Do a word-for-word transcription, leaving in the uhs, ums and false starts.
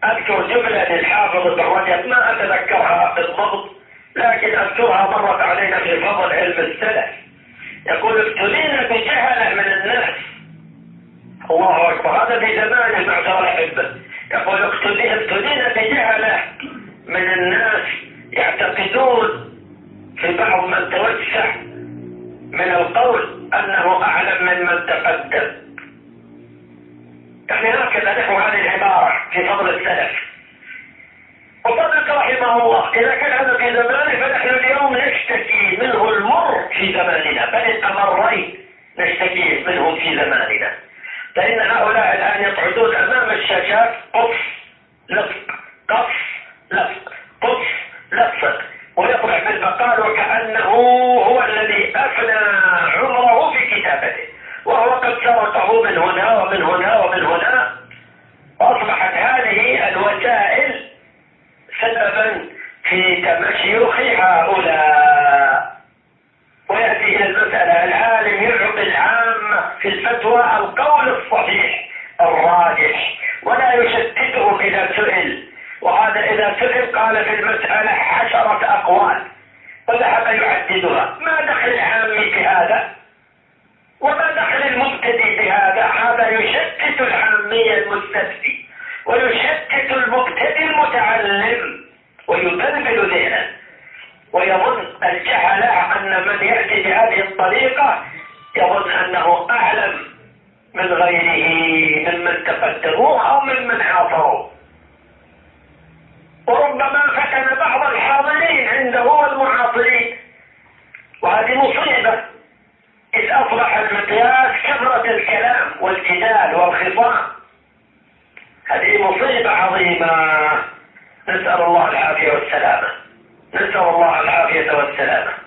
أذكر جملة للحافظ ابن رجب ما أتذكرها بالضبط، لكن أذكرها مرت علينا في فضل علم السلف. يقول ابتلينا بجهلة من الناس. الله أكبر، هذا في زمانه معشر الأحبة. يقول ابتلينا بجهلة من الناس يعتقدون في بعض من توسع من القول أنه أعلم من من تقدم. يعني هكذا نحو هذه العبارة في فضل السلف. وصدق رحمه الله، إذا كان هذا في زمانه فنحن اليوم نشتكي منه المر في زماننا، بل الأمرين نشتكي منهم في زماننا. فإن هؤلاء الآن يقعدون أمام الشاشات قص لصق قص لصق قص لصق، ويطلع بالمقال وكأنه هو الذي أفنى عمره في كتابته، وهو قد سرقه من هنا ومن هنا ومن هنا. وأصبحت هذه الوسائل سببا في تمشيخ هؤلاء. ويأتي إلى المسألة العالم يعطي العامة في الفتوى القول الصحيح الراجح ولا يشتتهم إذا سئل، وهذا إذا سئل قال في المسألة عشرة أقوال وذهب يعددها. ما دخل العامي بهذا وما دخل المبتدئ بهذا؟ هذا يشتت العامي المستفتي ويشتت المبتدئ المتعلم ويبلبل ذهنه، ويظن الجهلة أن من يأتي بهذه الطريقة يظن أنه أعلم من غيره ممن تقدموه أو ممن عاصروه، وربما فتن بعض الحاضرين عنده والمعاصرين. وهذه مصيبة، إذ أصبح المقياس كثرة الكلام والجدال والخصام. هذه مصيبة عظيمة، نسأل الله العافية والسلامة، نسأل الله العافية والسلامة.